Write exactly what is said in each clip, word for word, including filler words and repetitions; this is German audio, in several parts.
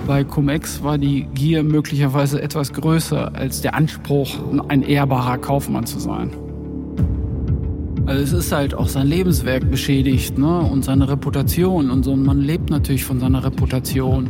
Bei Cum-Ex war die Gier möglicherweise etwas größer als der Anspruch, ein ehrbarer Kaufmann zu sein. Also es ist halt auch sein Lebenswerk beschädigt, ne? Und seine Reputation und so. Und man lebt natürlich von seiner Reputation.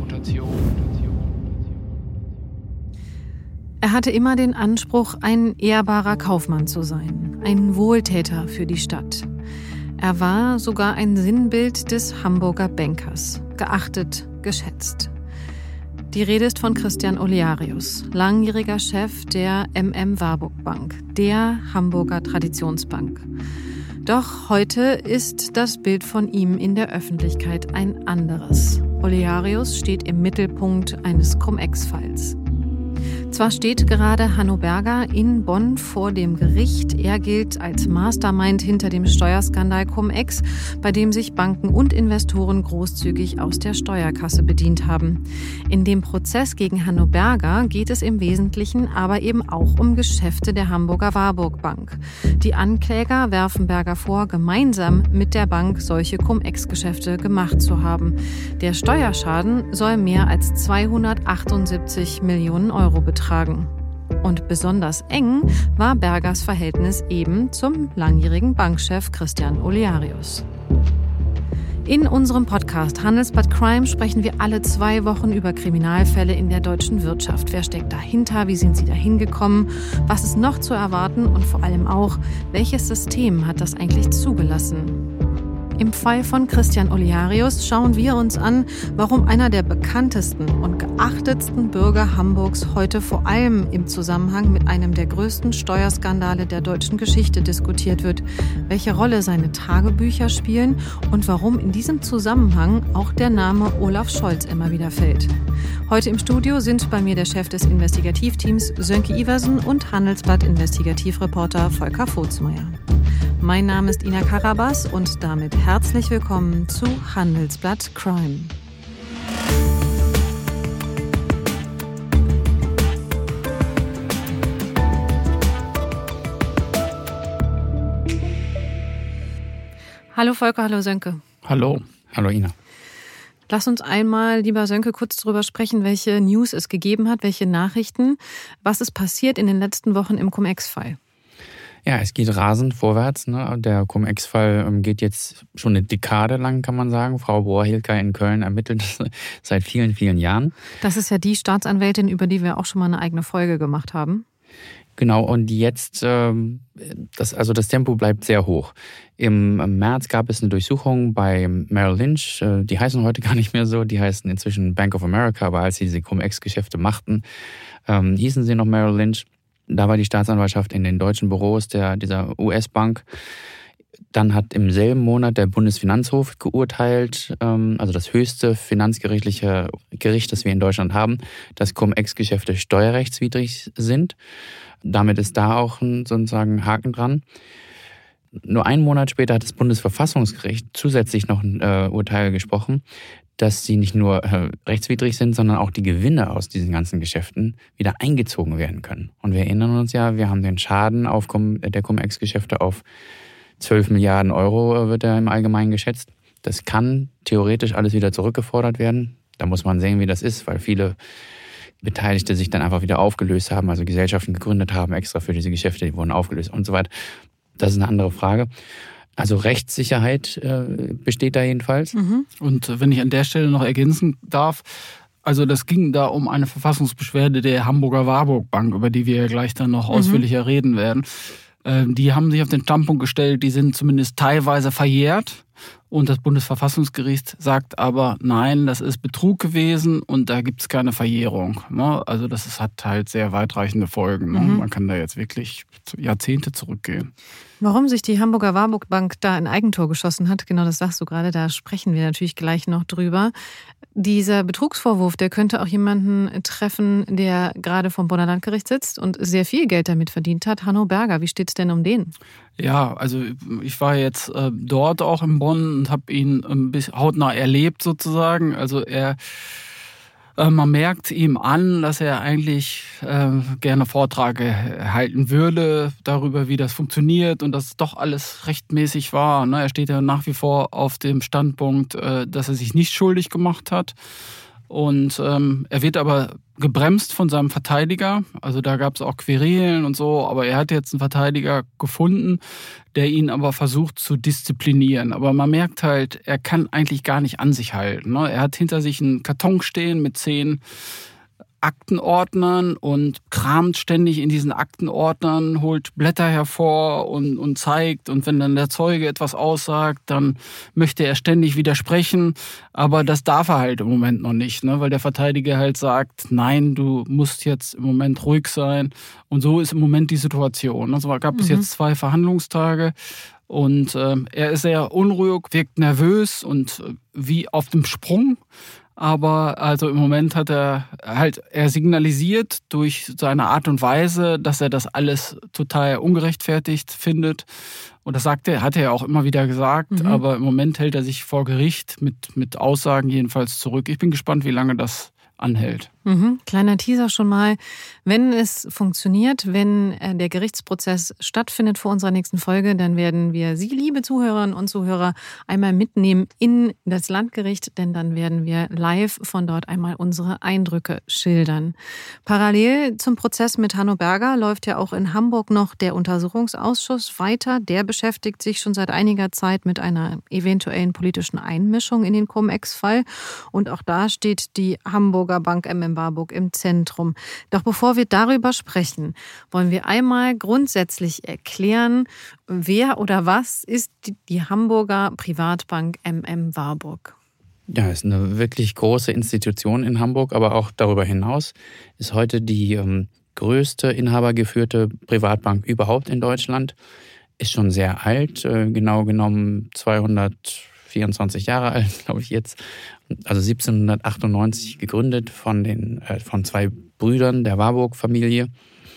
Er hatte immer den Anspruch, ein ehrbarer Kaufmann zu sein, ein Wohltäter für die Stadt. Er war sogar ein Sinnbild des Hamburger Bankers, geachtet, geschätzt. Die Rede ist von Christian Olearius, langjähriger Chef der M M Warburg Bank, der Hamburger Traditionsbank. Doch heute ist das Bild von ihm in der Öffentlichkeit ein anderes. Olearius steht im Mittelpunkt eines Cum-Ex-Falls. Zwar steht gerade Hanno Berger in Bonn vor dem Gericht. Er gilt als Mastermind hinter dem Steuerskandal Cum-Ex, bei dem sich Banken und Investoren großzügig aus der Steuerkasse bedient haben. In dem Prozess gegen Hanno Berger geht es im Wesentlichen aber eben auch um Geschäfte der Hamburger Warburg Bank. Die Ankläger werfen Berger vor, gemeinsam mit der Bank solche Cum-Ex-Geschäfte gemacht zu haben. Der Steuerschaden soll mehr als zweihundertachtundsiebzig Millionen Euro betragen. Und besonders eng war Bergers Verhältnis eben zum langjährigen Bankchef Christian Olearius. In unserem Podcast Handelsblatt Crime sprechen wir alle zwei Wochen über Kriminalfälle in der deutschen Wirtschaft. Wer steckt dahinter? Wie sind sie dahin gekommen? Was ist noch zu erwarten? Und vor allem auch, welches System hat das eigentlich zugelassen? Im Fall von Christian Olearius schauen wir uns an, warum einer der bekanntesten und geachtetsten Bürger Hamburgs heute vor allem im Zusammenhang mit einem der größten Steuerskandale der deutschen Geschichte diskutiert wird, welche Rolle seine Tagebücher spielen und warum in diesem Zusammenhang auch der Name Olaf Scholz immer wieder fällt. Heute im Studio sind bei mir der Chef des Investigativteams Sönke Iversen und Handelsblatt-Investigativreporter Volker Vogtsmeier. Mein Name ist Ina Karabas und damit herzlich willkommen zu Handelsblatt Crime. Hallo Volker, hallo Sönke. Hallo. Hallo Ina. Lass uns einmal, lieber Sönke, kurz darüber sprechen, welche News es gegeben hat, welche Nachrichten. Was ist passiert in den letzten Wochen im Cum-Ex-Fall? Ja, es geht rasend vorwärts. Ne? Der Cum-Ex-Fall geht jetzt schon eine Dekade lang, kann man sagen. Frau Bohr-Hilker in Köln ermittelt seit vielen, vielen Jahren. Das ist ja die Staatsanwältin, über die wir auch schon mal eine eigene Folge gemacht haben. Genau, und jetzt, das, also das Tempo bleibt sehr hoch. Im März gab es eine Durchsuchung bei Merrill Lynch. Die heißen heute gar nicht mehr so, die heißen inzwischen Bank of America, aber als sie diese Cum-Ex-Geschäfte machten, hießen sie noch Merrill Lynch. Da war die Staatsanwaltschaft in den deutschen Büros der, dieser U S-Bank. Dann hat im selben Monat der Bundesfinanzhof geurteilt, also das höchste finanzgerichtliche Gericht, das wir in Deutschland haben, dass Cum-Ex-Geschäfte steuerrechtswidrig sind. Damit ist da auch ein, sozusagen ein Haken dran. Nur einen Monat später hat das Bundesverfassungsgericht zusätzlich noch ein äh, Urteil gesprochen, dass sie nicht nur äh, rechtswidrig sind, sondern auch die Gewinne aus diesen ganzen Geschäften wieder eingezogen werden können. Und wir erinnern uns ja, wir haben den Schaden auf Cum, der Cum-Ex-Geschäfte auf zwölf Milliarden Euro wird er im Allgemeinen geschätzt. Das kann theoretisch alles wieder zurückgefordert werden. Da muss man sehen, wie das ist, weil viele Beteiligte sich dann einfach wieder aufgelöst haben, also Gesellschaften gegründet haben, extra für diese Geschäfte, die wurden aufgelöst und so weiter. Das ist eine andere Frage. Also Rechtssicherheit äh, besteht da jedenfalls. Mhm. Und wenn ich an der Stelle noch ergänzen darf, also das ging da um eine Verfassungsbeschwerde der Hamburger Warburg Bank, über die wir ja gleich dann noch mhm. ausführlicher reden werden. Ähm, die haben sich auf den Standpunkt gestellt, die sind zumindest teilweise verjährt. Und das Bundesverfassungsgericht sagt aber, nein, das ist Betrug gewesen und da gibt es keine Verjährung. Also das ist, hat halt sehr weitreichende Folgen. Mhm. Man kann da jetzt wirklich Jahrzehnte zurückgehen. Warum sich die Hamburger Warburg Bank da ein Eigentor geschossen hat, genau das sagst du gerade, da sprechen wir natürlich gleich noch drüber. Dieser Betrugsvorwurf, der könnte auch jemanden treffen, der gerade vom Bonner Landgericht sitzt und sehr viel Geld damit verdient hat. Hanno Berger, wie steht's denn um den? Ja, also ich war jetzt äh, dort auch in Bonn und habe ihn ein bisschen hautnah erlebt sozusagen. Also er, äh, man merkt ihm an, dass er eigentlich äh, gerne Vorträge halten würde darüber, wie das funktioniert und dass es doch alles rechtmäßig war. Ne? Er steht ja nach wie vor auf dem Standpunkt, äh, dass er sich nicht schuldig gemacht hat. Und ähm, er wird aber gebremst von seinem Verteidiger. Also da gab es auch Querelen und so. Aber er hat jetzt einen Verteidiger gefunden, der ihn aber versucht zu disziplinieren. Aber man merkt halt, er kann eigentlich gar nicht an sich halten. Ne? Er hat hinter sich einen Karton stehen mit zehn Aktenordnern und kramt ständig in diesen Aktenordnern, holt Blätter hervor und, und zeigt. Und wenn dann der Zeuge etwas aussagt, dann möchte er ständig widersprechen. Aber das darf er halt im Moment noch nicht, ne? Weil der Verteidiger halt sagt, nein, du musst jetzt im Moment ruhig sein. Und so ist im Moment die Situation. Also gab es mhm. jetzt zwei Verhandlungstage. Und äh, er ist sehr unruhig, wirkt nervös und äh, wie auf dem Sprung. Aber also im Moment hat er halt, er signalisiert durch seine Art und Weise, dass er das alles total ungerechtfertigt findet. Und das sagt er, hat er ja auch immer wieder gesagt. Mhm. Aber im Moment hält er sich vor Gericht mit, mit Aussagen jedenfalls zurück. Ich bin gespannt, wie lange das anhält. Mhm. Kleiner Teaser schon mal. Wenn es funktioniert, wenn der Gerichtsprozess stattfindet vor unserer nächsten Folge, dann werden wir Sie, liebe Zuhörerinnen und Zuhörer, einmal mitnehmen in das Landgericht, denn dann werden wir live von dort einmal unsere Eindrücke schildern. Parallel zum Prozess mit Hanno Berger läuft ja auch in Hamburg noch der Untersuchungsausschuss weiter. Der beschäftigt sich schon seit einiger Zeit mit einer eventuellen politischen Einmischung in den Cum-Ex-Fall. Und auch da steht die Hamburger Bank M M Warburg im Zentrum. Doch bevor wir darüber sprechen, wollen wir einmal grundsätzlich erklären, wer oder was ist die, die Hamburger Privatbank M M Warburg? Ja, ist eine wirklich große Institution in Hamburg, aber auch darüber hinaus ist heute die ähm, größte inhabergeführte Privatbank überhaupt in Deutschland. Ist schon sehr alt, äh, genau genommen zweihundertvierundzwanzig Jahre alt, glaube ich jetzt. Also siebzehnhundertachtundneunzig gegründet von den äh, von zwei Brüdern der Warburg-Familie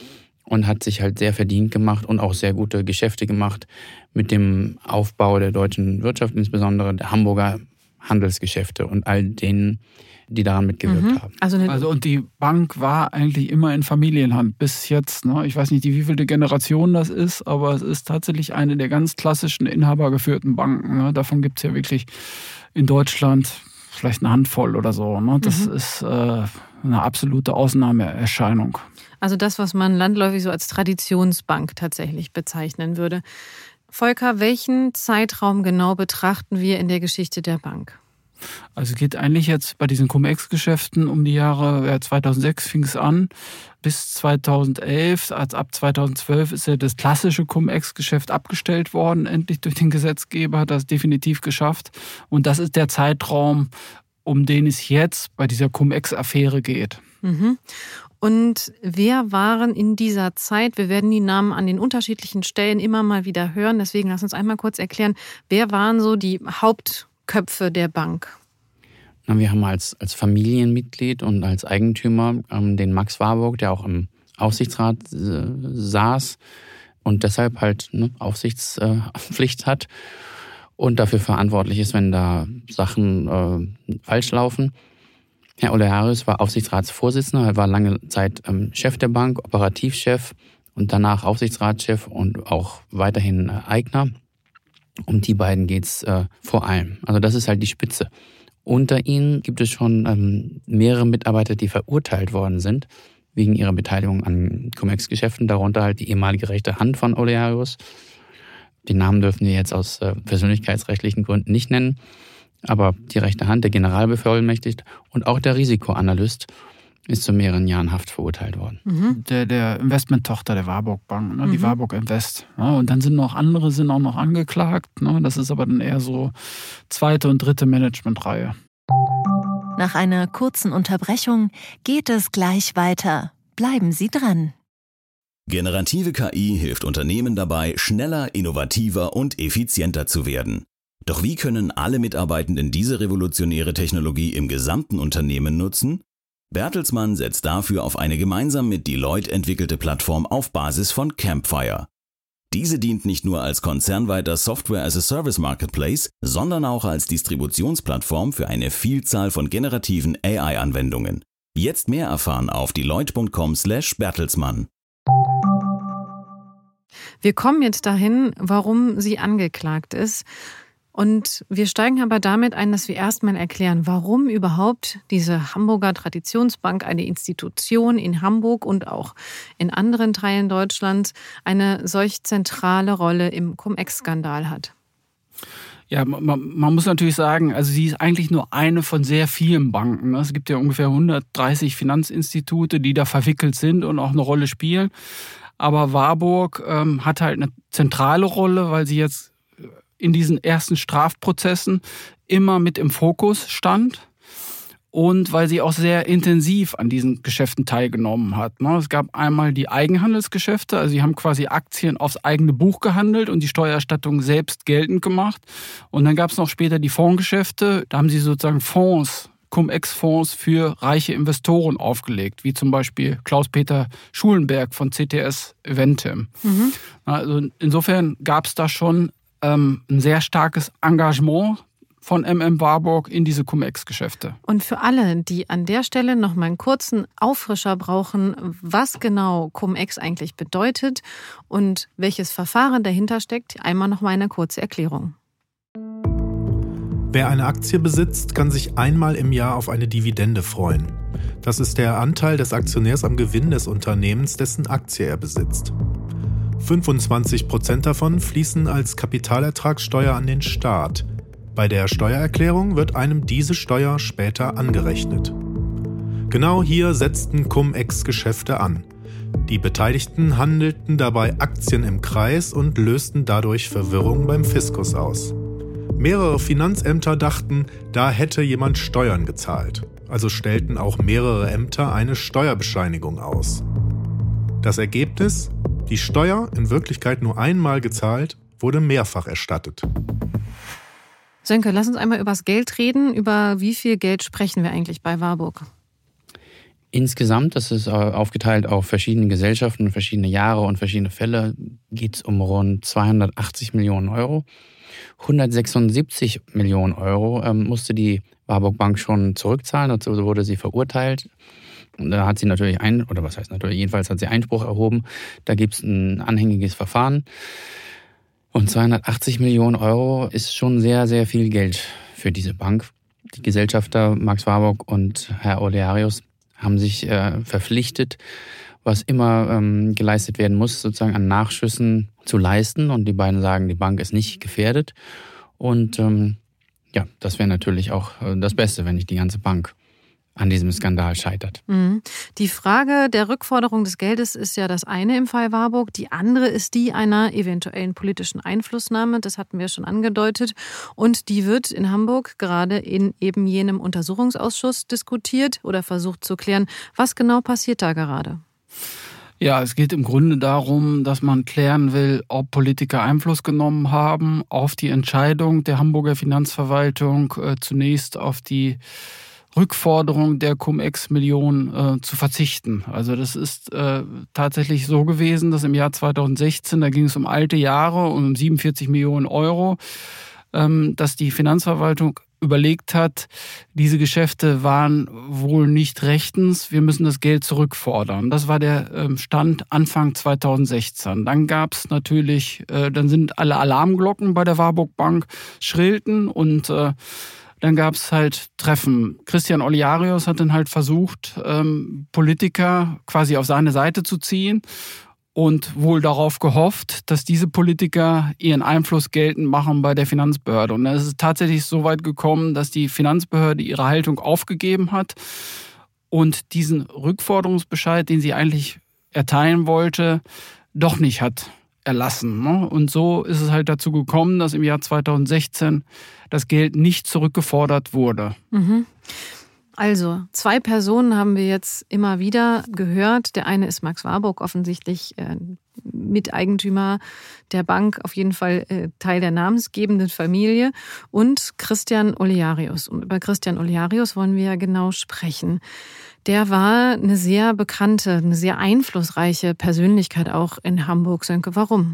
und hat sich halt sehr verdient gemacht und auch sehr gute Geschäfte gemacht mit dem Aufbau der deutschen Wirtschaft, insbesondere der Hamburger Handelsgeschäfte und all denen, die daran mitgewirkt mhm. haben. Also, also und die Bank war eigentlich immer in Familienhand bis jetzt. Ne? Ich weiß nicht, wie vielte Generation das ist, aber es ist tatsächlich eine der ganz klassischen inhabergeführten Banken. Ne? Davon gibt es ja wirklich in Deutschland vielleicht eine Handvoll oder so. Ne? Das mhm. ist äh, eine absolute Ausnahmeerscheinung. Also das, was man landläufig so als Traditionsbank tatsächlich bezeichnen würde. Volker, welchen Zeitraum genau betrachten wir in der Geschichte der Bank? Also es geht eigentlich jetzt bei diesen Cum-Ex-Geschäften um die Jahre, ja, zweitausendsechs fing es an, bis zweitausendelf, also ab zweitausendzwölf ist ja das klassische Cum-Ex-Geschäft abgestellt worden, endlich durch den Gesetzgeber, hat das definitiv geschafft. Und das ist der Zeitraum, um den es jetzt bei dieser Cum-Ex-Affäre geht. Mhm. Und wer waren in dieser Zeit, wir werden die Namen an den unterschiedlichen Stellen immer mal wieder hören, deswegen lass uns einmal kurz erklären, wer waren so die Hauptköpfe der Bank? Wir haben als, als Familienmitglied und als Eigentümer ähm, den Max Warburg, der auch im Aufsichtsrat äh, saß und deshalb halt ne, Aufsichtspflicht hat und dafür verantwortlich ist, wenn da Sachen äh, falsch laufen. Herr Olearius war Aufsichtsratsvorsitzender, er war lange Zeit ähm, Chef der Bank, Operativchef und danach Aufsichtsratschef und auch weiterhin äh, Eigner. Um die beiden geht's äh, vor allem. Also das ist halt die Spitze. Unter ihnen gibt es schon ähm, mehrere Mitarbeiter, die verurteilt worden sind wegen ihrer Beteiligung an Cum-Ex-Geschäften, darunter halt die ehemalige rechte Hand von Olearius. Die Namen dürfen wir jetzt aus äh, persönlichkeitsrechtlichen Gründen nicht nennen. Aber die rechte Hand, der Generalbevollmächtigt und auch der Risikoanalyst ist zu mehreren Jahren Haft verurteilt worden. Mhm. Der, der Investmenttochter der Warburg Bank, ne, die mhm. Warburg Invest. Ja, und dann sind noch andere sind auch noch angeklagt. Ne, das ist aber dann eher so zweite und dritte Managementreihe. Nach einer kurzen Unterbrechung geht es gleich weiter. Bleiben Sie dran. Generative K I hilft Unternehmen dabei, schneller, innovativer und effizienter zu werden. Doch wie können alle Mitarbeitenden diese revolutionäre Technologie im gesamten Unternehmen nutzen? Bertelsmann setzt dafür auf eine gemeinsam mit Deloitte entwickelte Plattform auf Basis von Campfire. Diese dient nicht nur als konzernweiter Software-as-a-Service-Marketplace, sondern auch als Distributionsplattform für eine Vielzahl von generativen A I-Anwendungen. Jetzt mehr erfahren auf deloitte punkt com slash Bertelsmann. Wir kommen jetzt dahin, warum sie angeklagt ist. Und wir steigen aber damit ein, dass wir erstmal erklären, warum überhaupt diese Hamburger Traditionsbank, eine Institution in Hamburg und auch in anderen Teilen Deutschlands, eine solch zentrale Rolle im Cum-Ex-Skandal hat. Ja, man, man muss natürlich sagen, also sie ist eigentlich nur eine von sehr vielen Banken. Es gibt ja ungefähr hundertdreißig Finanzinstitute, die da verwickelt sind und auch eine Rolle spielen. Aber Warburg ähm, hat halt eine zentrale Rolle, weil sie jetzt in diesen ersten Strafprozessen immer mit im Fokus stand. Und weil sie auch sehr intensiv an diesen Geschäften teilgenommen hat. Es gab einmal die Eigenhandelsgeschäfte, also sie haben quasi Aktien aufs eigene Buch gehandelt und die Steuererstattung selbst geltend gemacht. Und dann gab es noch später die Fondsgeschäfte, da haben sie sozusagen Fonds, Cum-Ex-Fonds für reiche Investoren aufgelegt, wie zum Beispiel Klaus-Peter Schulenberg von C T S Eventim. Mhm. Also insofern gab es da schon ähm, ein sehr starkes Engagement von M M Warburg in diese Cum-Ex-Geschäfte. Und für alle, die an der Stelle noch mal einen kurzen Auffrischer brauchen, was genau Cum-Ex eigentlich bedeutet und welches Verfahren dahinter steckt, einmal noch mal eine kurze Erklärung. Wer eine Aktie besitzt, kann sich einmal im Jahr auf eine Dividende freuen. Das ist der Anteil des Aktionärs am Gewinn des Unternehmens, dessen Aktie er besitzt. fünfundzwanzig Prozent davon fließen als Kapitalertragssteuer an den Staat. Bei der Steuererklärung wird einem diese Steuer später angerechnet. Genau hier setzten Cum-Ex-Geschäfte an. Die Beteiligten handelten dabei Aktien im Kreis und lösten dadurch Verwirrung beim Fiskus aus. Mehrere Finanzämter dachten, da hätte jemand Steuern gezahlt. Also stellten auch mehrere Ämter eine Steuerbescheinigung aus. Das Ergebnis? Die Steuer, in Wirklichkeit nur einmal gezahlt, wurde mehrfach erstattet. Sönke, lass uns einmal über das Geld reden. Über wie viel Geld sprechen wir eigentlich bei Warburg? Insgesamt, das ist aufgeteilt auf verschiedene Gesellschaften, verschiedene Jahre und verschiedene Fälle, geht es um rund zweihundertachtzig Millionen Euro. hundertsechsundsiebzig Millionen Euro ähm, musste die Warburg Bank schon zurückzahlen, dazu wurde sie verurteilt. Und da hat sie natürlich ein, oder was heißt natürlich, jedenfalls hat sie Einspruch erhoben. Da gibt es ein anhängiges Verfahren. Und zweihundertachtzig Millionen Euro ist schon sehr, sehr viel Geld für diese Bank. Die Gesellschafter Max Warburg und Herr Olearius haben sich äh, verpflichtet, was immer ähm, geleistet werden muss, sozusagen an Nachschüssen zu leisten. Und die beiden sagen, die Bank ist nicht gefährdet. Und ähm, ja, das wäre natürlich auch äh, das Beste, wenn nicht die ganze Bank an diesem Skandal scheitert. Mhm. Die Frage der Rückforderung des Geldes ist ja das eine im Fall Warburg. Die andere ist die einer eventuellen politischen Einflussnahme. Das hatten wir schon angedeutet. Und die wird in Hamburg gerade in eben jenem Untersuchungsausschuss diskutiert oder versucht zu klären. Was genau passiert da gerade? Ja, es geht im Grunde darum, dass man klären will, ob Politiker Einfluss genommen haben auf die Entscheidung der Hamburger Finanzverwaltung, äh, zunächst auf die Rückforderung der Cum-Ex-Millionen äh, zu verzichten. Also das ist äh, tatsächlich so gewesen, dass im Jahr zweitausendsechzehn, da ging es um alte Jahre und um siebenundvierzig Millionen Euro, ähm, dass die Finanzverwaltung überlegt hat, diese Geschäfte waren wohl nicht rechtens, wir müssen das Geld zurückfordern. Das war der ähm, Stand Anfang zweitausendsechzehn. Dann gab es natürlich, äh, dann sind alle Alarmglocken bei der Warburg Bank schrillten und äh, Dann gab es halt Treffen. Christian Olearius hat dann halt versucht, ähm, Politiker quasi auf seine Seite zu ziehen und wohl darauf gehofft, dass diese Politiker ihren Einfluss geltend machen bei der Finanzbehörde. Und es ist tatsächlich so weit gekommen, dass die Finanzbehörde ihre Haltung aufgegeben hat und diesen Rückforderungsbescheid, den sie eigentlich erteilen wollte, doch nicht hat erlassen. Und so ist es halt dazu gekommen, dass im Jahr zweitausendsechzehn das Geld nicht zurückgefordert wurde. Mhm. Also, zwei Personen haben wir jetzt immer wieder gehört. Der eine ist Max Warburg, offensichtlich äh, Miteigentümer der Bank, auf jeden Fall äh, Teil der namensgebenden Familie. Und Christian Olearius. Und über Christian Olearius wollen wir ja genau sprechen. Der war eine sehr bekannte, eine sehr einflussreiche Persönlichkeit auch in Hamburg. Sönke, warum?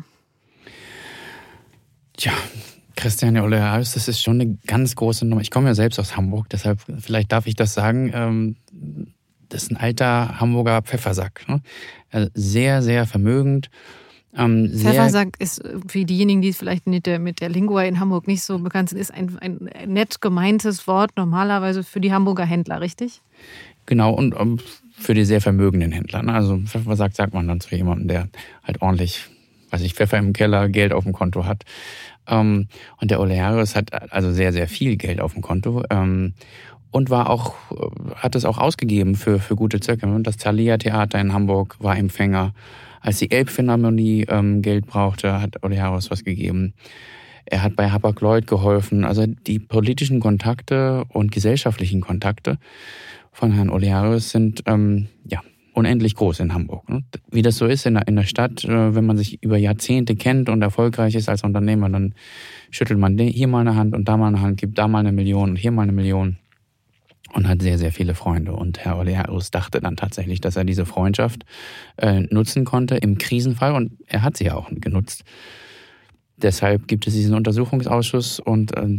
Tja, Christian Olearius, das ist schon eine ganz große Nummer. Ich komme ja selbst aus Hamburg, deshalb vielleicht darf ich das sagen. Das ist ein alter Hamburger Pfeffersack. Sehr, sehr vermögend. Ähm, Pfeffersack ist für diejenigen, die vielleicht mit der, mit der Lingua in Hamburg nicht so bekannt sind, ist ein, ein nett gemeintes Wort normalerweise für die Hamburger Händler, richtig? Genau, und um, für die sehr vermögenden Händler. Ne? Also Pfeffersack sagt man dann zu jemandem, der halt ordentlich, weiß ich, Pfeffer im Keller, Geld auf dem Konto hat. Ähm, und der Olearius hat also sehr, sehr viel Geld auf dem Konto. Ähm, und war auch, hat es auch ausgegeben für, für gute Zwecke. Das Thalia-Theater in Hamburg war Empfänger. Als die Elbphilharmonie ähm, Geld brauchte, hat Olearius was gegeben. Er hat bei Hapag-Lloyd geholfen. Also die politischen Kontakte und gesellschaftlichen Kontakte von Herrn Olearius sind ähm, ja unendlich groß in Hamburg. Ne? Wie das so ist in der, in der Stadt, äh, wenn man sich über Jahrzehnte kennt und erfolgreich ist als Unternehmer, dann schüttelt man hier mal eine Hand und da mal eine Hand, gibt da mal eine Million und hier mal eine Million. Und hat sehr, sehr viele Freunde. Und Herr Olearius dachte dann tatsächlich, dass er diese Freundschaft äh, nutzen konnte im Krisenfall. Und er hat sie ja auch genutzt. Deshalb gibt es diesen Untersuchungsausschuss. Und äh,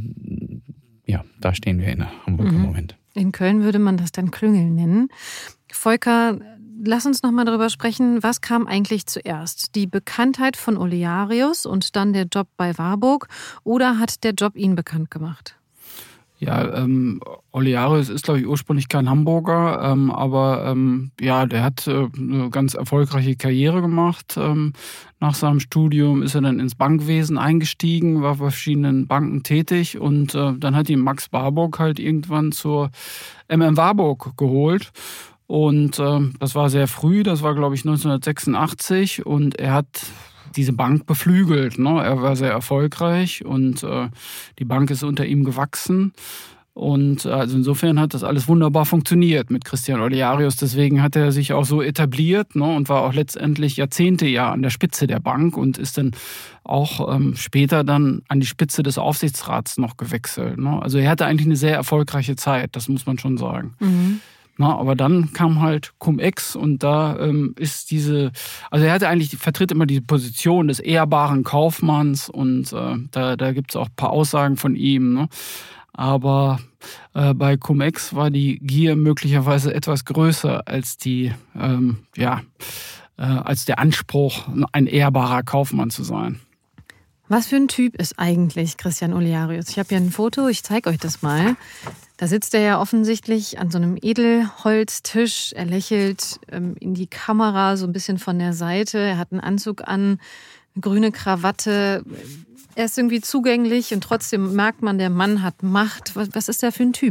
ja, da stehen wir in Hamburg mhm. im Moment. In Köln würde man das dann Klüngeln nennen. Volker, lass uns noch mal darüber sprechen, was kam eigentlich zuerst? Die Bekanntheit von Olearius und dann der Job bei Warburg? Oder hat der Job ihn bekannt gemacht? Ja, ähm, Olearius ist, glaube ich, ursprünglich kein Hamburger, ähm, aber ähm, ja, der hat äh, eine ganz erfolgreiche Karriere gemacht. Ähm, nach seinem Studium ist er dann ins Bankwesen eingestiegen, war bei verschiedenen Banken tätig und äh, dann hat ihn Max Warburg halt irgendwann zur M M Warburg geholt. Und äh, das war sehr früh, das war, glaube ich, neunzehnhundertsechsundachtzig und er hat diese Bank beflügelt. Ne? Er war sehr erfolgreich und äh, die Bank ist unter ihm gewachsen. Und äh, also insofern hat das alles wunderbar funktioniert mit Christian Olearius. Deswegen hat er sich auch so etabliert, ne? Und war auch letztendlich Jahrzehnte ja an der Spitze der Bank und ist dann auch ähm, später dann an die Spitze des Aufsichtsrats noch gewechselt. Ne? Also er hatte eigentlich eine sehr erfolgreiche Zeit, das muss man schon sagen. Mhm. Na, aber dann kam halt Cum-Ex und da ähm, ist diese, also er hatte eigentlich, vertritt immer die Position des ehrbaren Kaufmanns und äh, da, da gibt es auch ein paar Aussagen von ihm. Ne? Aber äh, bei Cum-Ex war die Gier möglicherweise etwas größer als die, ähm, ja, äh, als der Anspruch, ein ehrbarer Kaufmann zu sein. Was für ein Typ ist eigentlich Christian Olearius? Ich habe hier ein Foto, ich zeige euch das mal. Da sitzt er ja offensichtlich an so einem Edelholztisch. Er lächelt ähm, in die Kamera so ein bisschen von der Seite. Er hat einen Anzug an, eine grüne Krawatte. Er ist irgendwie zugänglich und trotzdem merkt man, der Mann hat Macht. Was, was ist der für ein Typ?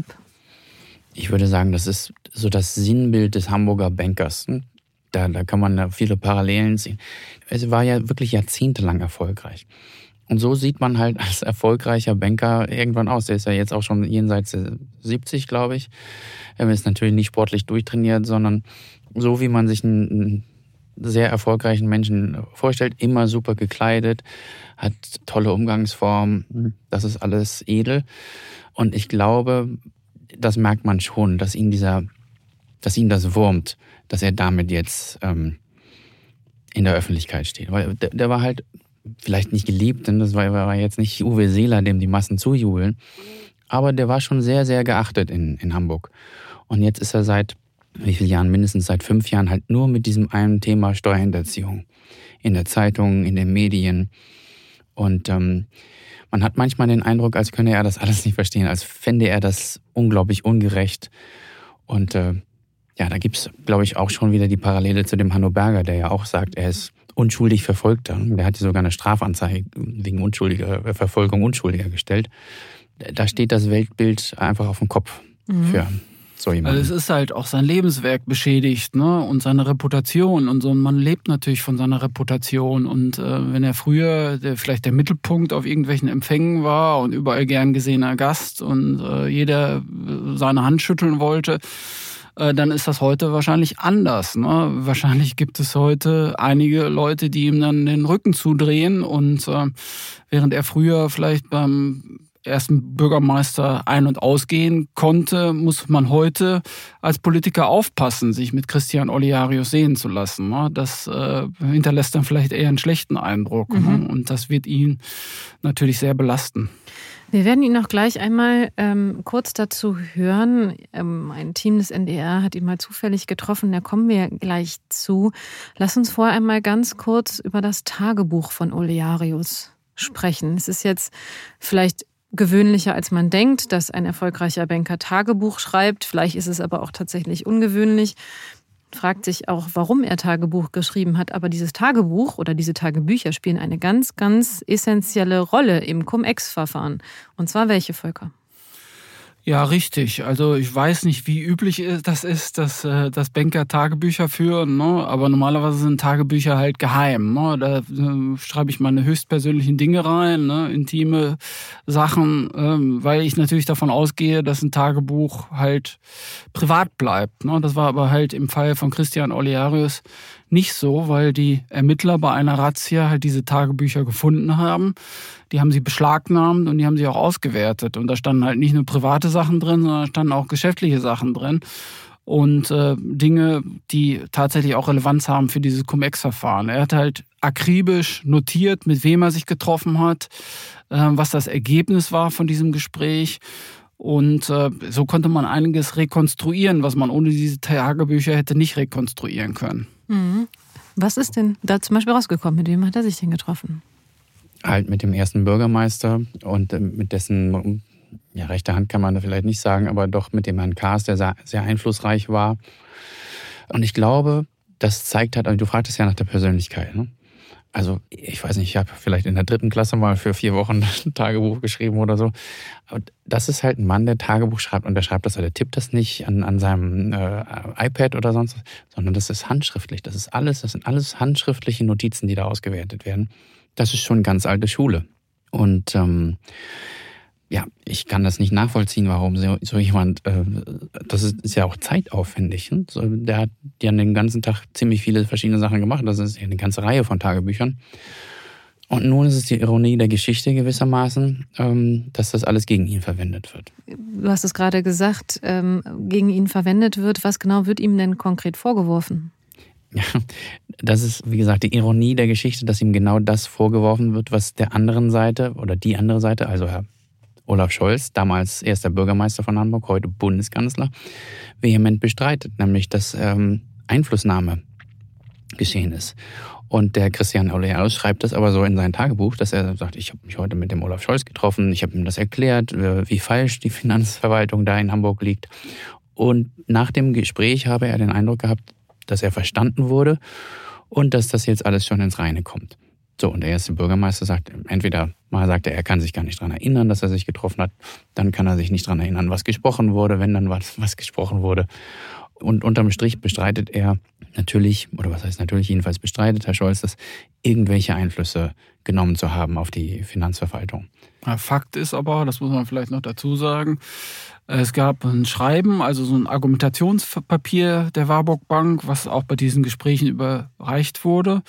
Ich würde sagen, das ist so das Sinnbild des Hamburger Bankers. Da, da kann man viele Parallelen sehen. Es war ja wirklich jahrzehntelang erfolgreich. Und so sieht man halt als erfolgreicher Banker irgendwann aus. Der ist ja jetzt auch schon jenseits siebzig, glaube ich. Er ist natürlich nicht sportlich durchtrainiert, sondern so, wie man sich einen sehr erfolgreichen Menschen vorstellt. Immer super gekleidet, hat tolle Umgangsformen. Das ist alles edel. Und ich glaube, das merkt man schon, dass ihn dieser, dass ihn das wurmt, dass er damit jetzt ähm, in der Öffentlichkeit steht. Weil der, der war halt vielleicht nicht geliebt, denn das war, war jetzt nicht Uwe Seeler, dem die Massen zujubeln. Aber der war schon sehr, sehr geachtet in, in Hamburg. Und jetzt ist er seit wie vielen Jahren, mindestens seit fünf Jahren, halt nur mit diesem einen Thema Steuerhinterziehung. In der Zeitung, in den Medien. Und ähm, man hat manchmal den Eindruck, als könne er das alles nicht verstehen, als fände er das unglaublich ungerecht. Und äh, ja, da gibt's, glaube ich, auch schon wieder die Parallele zu dem Hanno Berger, der ja auch sagt, er ist unschuldig Verfolgter. Der hat ja sogar eine Strafanzeige wegen unschuldiger Verfolgung Unschuldiger gestellt. Da steht das Weltbild einfach auf dem Kopf mhm. für so jemanden. Also es ist halt auch sein Lebenswerk beschädigt, ne? Und seine Reputation. Und so ein Mann lebt natürlich von seiner Reputation. Und äh, wenn er früher der, vielleicht der Mittelpunkt auf irgendwelchen Empfängen war und überall gern gesehener Gast und äh, jeder seine Hand schütteln wollte, dann ist das heute wahrscheinlich anders. Ne? Wahrscheinlich gibt es heute einige Leute, die ihm dann den Rücken zudrehen und äh, während er früher vielleicht beim ersten Bürgermeister ein- und ausgehen konnte, muss man heute als Politiker aufpassen, sich mit Christian Olearius sehen zu lassen. Ne? Das äh, hinterlässt dann vielleicht eher einen schlechten Eindruck mhm. ne? Und das wird ihn natürlich sehr belasten. Wir werden ihn noch gleich einmal ähm, kurz dazu hören. Ähm, ein Team des N D R hat ihn mal zufällig getroffen, da kommen wir gleich zu. Lass uns vorher einmal ganz kurz über das Tagebuch von Olearius sprechen. Es ist jetzt vielleicht gewöhnlicher, als man denkt, dass ein erfolgreicher Banker Tagebuch schreibt. Vielleicht ist es aber auch tatsächlich ungewöhnlich. Fragt sich auch, warum er Tagebuch geschrieben hat. Aber dieses Tagebuch oder diese Tagebücher spielen eine ganz, ganz essentielle Rolle im Cum-Ex-Verfahren. Und zwar welche, Volker? Ja, richtig. Also ich weiß nicht, wie üblich das ist, dass, dass Banker Tagebücher führen, ne? Aber normalerweise sind Tagebücher halt geheim. Ne? Da äh, schreibe ich meine höchstpersönlichen Dinge rein, ne? Intime Sachen, ähm, weil ich natürlich davon ausgehe, dass ein Tagebuch halt privat bleibt. Ne? Das war aber halt im Fall von Christian Olearius nicht so, weil die Ermittler bei einer Razzia halt diese Tagebücher gefunden haben. Die haben sie beschlagnahmt und die haben sie auch ausgewertet. Und da standen halt nicht nur private Sachen drin, sondern da standen auch geschäftliche Sachen drin. Und äh, Dinge, die tatsächlich auch Relevanz haben für dieses Cum-Ex-Verfahren. Er hat halt akribisch notiert, mit wem er sich getroffen hat, äh, was das Ergebnis war von diesem Gespräch. Und äh, so konnte man einiges rekonstruieren, was man ohne diese Tagebücher hätte nicht rekonstruieren können. Mhm. Was ist denn da zum Beispiel rausgekommen? Mit wem hat er sich denn getroffen? Halt mit dem ersten Bürgermeister und mit dessen, ja, rechte Hand kann man da vielleicht nicht sagen, aber doch mit dem Herrn Kaas, der sehr, sehr einflussreich war. Und ich glaube, das zeigt halt, also du fragtest ja nach der Persönlichkeit, ne? Also ich weiß nicht, ich habe vielleicht in der dritten Klasse mal für vier Wochen ein Tagebuch geschrieben oder so. Aber das ist halt ein Mann, der Tagebuch schreibt und der schreibt das, der tippt das nicht an, an seinem äh, iPad oder sonst was, sondern das ist handschriftlich. Das ist alles, das sind alles handschriftliche Notizen, die da ausgewertet werden. Das ist schon ganz alte Schule. Und ähm, ja, ich kann das nicht nachvollziehen, warum so, so jemand, äh, das ist, ist ja auch zeitaufwendig. Ne? So, der hat ja den ganzen Tag ziemlich viele verschiedene Sachen gemacht. Das ist ja eine ganze Reihe von Tagebüchern. Und nun ist es die Ironie der Geschichte gewissermaßen, ähm, dass das alles gegen ihn verwendet wird. Du hast es gerade gesagt, ähm, gegen ihn verwendet wird. Was genau wird ihm denn konkret vorgeworfen? Ja, das ist, wie gesagt, die Ironie der Geschichte, dass ihm genau das vorgeworfen wird, was der anderen Seite oder die andere Seite, also Herr Olaf Scholz, damals erster Bürgermeister von Hamburg, heute Bundeskanzler, vehement bestreitet, nämlich dass ähm, Einflussnahme geschehen ist. Und der Christian Olearius schreibt das aber so in sein Tagebuch, dass er sagt, ich habe mich heute mit dem Olaf Scholz getroffen, ich habe ihm das erklärt, wie falsch die Finanzverwaltung da in Hamburg liegt. Und nach dem Gespräch habe er den Eindruck gehabt, dass er verstanden wurde und dass das jetzt alles schon ins Reine kommt. So, und der erste Bürgermeister sagt, entweder mal sagt er, er kann sich gar nicht daran erinnern, dass er sich getroffen hat, dann kann er sich nicht daran erinnern, was gesprochen wurde, wenn dann was, was gesprochen wurde. Und unterm Strich bestreitet er natürlich, oder was heißt natürlich, jedenfalls bestreitet Herr Scholz, dass irgendwelche Einflüsse genommen zu haben auf die Finanzverwaltung. Fakt ist aber, das muss man vielleicht noch dazu sagen, es gab ein Schreiben, also so ein Argumentationspapier der Warburg Bank, was auch bei diesen Gesprächen überreicht wurde.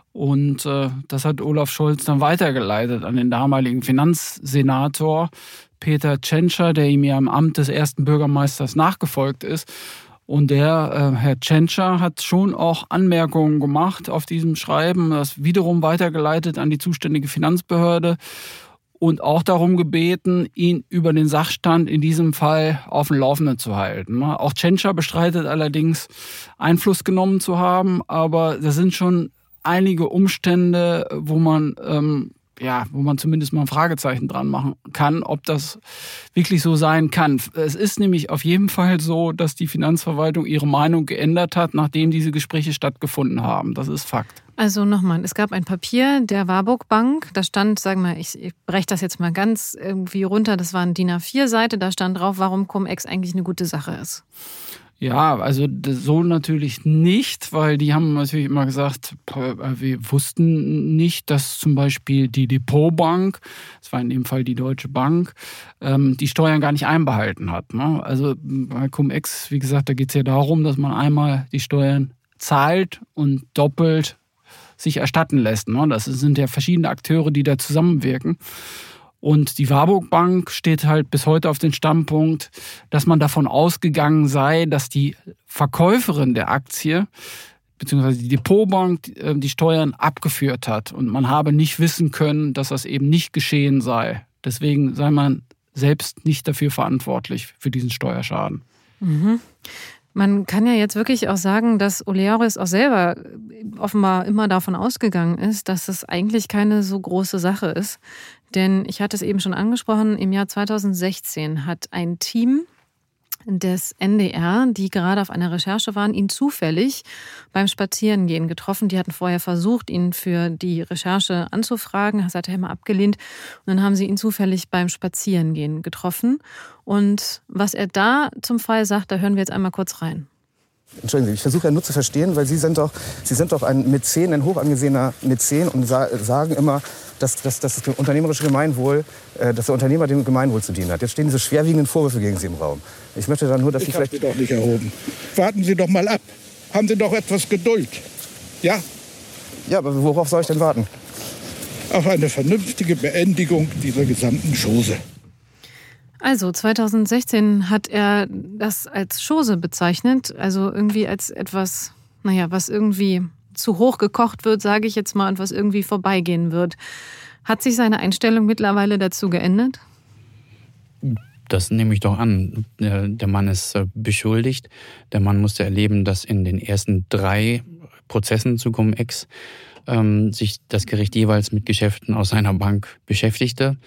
Und äh, das hat Olaf Scholz dann weitergeleitet an den damaligen Finanzsenator Peter Tschentscher, der ihm ja im Amt des ersten Bürgermeisters nachgefolgt ist. Und der, äh, Herr Tschentscher, hat schon auch Anmerkungen gemacht auf diesem Schreiben, das wiederum weitergeleitet an die zuständige Finanzbehörde und auch darum gebeten, ihn über den Sachstand in diesem Fall auf dem Laufenden zu halten. Auch Tschentscher bestreitet allerdings, Einfluss genommen zu haben, aber das sind schon einige Umstände, wo man ähm, ja, wo man zumindest mal ein Fragezeichen dran machen kann, ob das wirklich so sein kann. Es ist nämlich auf jeden Fall so, dass die Finanzverwaltung ihre Meinung geändert hat, nachdem diese Gespräche stattgefunden haben. Das ist Fakt. Also nochmal, es gab ein Papier der Warburg Bank, da stand, sagen wir, ich, ich breche das jetzt mal ganz irgendwie runter, das war eine D I N A vier Seite, da stand drauf, warum Cum-Ex eigentlich eine gute Sache ist. Ja, also so natürlich nicht, weil die haben natürlich immer gesagt, wir wussten nicht, dass zum Beispiel die Depotbank, das war in dem Fall die Deutsche Bank, die Steuern gar nicht einbehalten hat. Also bei Cum-Ex, wie gesagt, da geht es ja darum, dass man einmal die Steuern zahlt und doppelt sich erstatten lässt. Das sind ja verschiedene Akteure, die da zusammenwirken. Und die Warburg Bank steht halt bis heute auf den Standpunkt, dass man davon ausgegangen sei, dass die Verkäuferin der Aktie beziehungsweise die Depotbank die Steuern abgeführt hat. Und man habe nicht wissen können, dass das eben nicht geschehen sei. Deswegen sei man selbst nicht dafür verantwortlich für diesen Steuerschaden. Mhm. Man kann ja jetzt wirklich auch sagen, dass Olearius auch selber offenbar immer davon ausgegangen ist, dass es eigentlich keine so große Sache ist. Denn ich hatte es eben schon angesprochen, im Jahr zweitausendsechzehn hat ein Team des N D R, die gerade auf einer Recherche waren, ihn zufällig beim Spazierengehen getroffen. Die hatten vorher versucht, ihn für die Recherche anzufragen. Das hat er immer abgelehnt. Und dann haben sie ihn zufällig beim Spazierengehen getroffen. Und was er da zum Fall sagt, da hören wir jetzt einmal kurz rein. Entschuldigen Sie, ich versuche ja nur zu verstehen, weil Sie sind doch, Sie sind doch ein Mäzen, ein hoch angesehener Mäzen und sa- sagen immer, dass, dass, dass das unternehmerische Gemeinwohl, äh, dass der Unternehmer dem Gemeinwohl zu dienen hat. Jetzt stehen diese schwerwiegenden Vorwürfe gegen Sie im Raum. Ich möchte dann nur, dass Sie ich vielleicht... Ich habe Sie doch nicht erhoben. Warten Sie doch mal ab. Haben Sie doch etwas Geduld. Ja? Ja, aber worauf soll ich denn warten? Auf eine vernünftige Beendigung dieser gesamten Chose. Also zweitausendsechzehn hat er das als Chose bezeichnet, also irgendwie als etwas, naja, was irgendwie zu hoch gekocht wird, sage ich jetzt mal, und was irgendwie vorbeigehen wird. Hat sich seine Einstellung mittlerweile dazu geändert? Das nehme ich doch an. Der Mann ist beschuldigt. Der Mann musste erleben, dass in den ersten drei Prozessen zu Cum-Ex ähm, sich das Gericht jeweils mit Geschäften aus seiner Bank beschäftigte.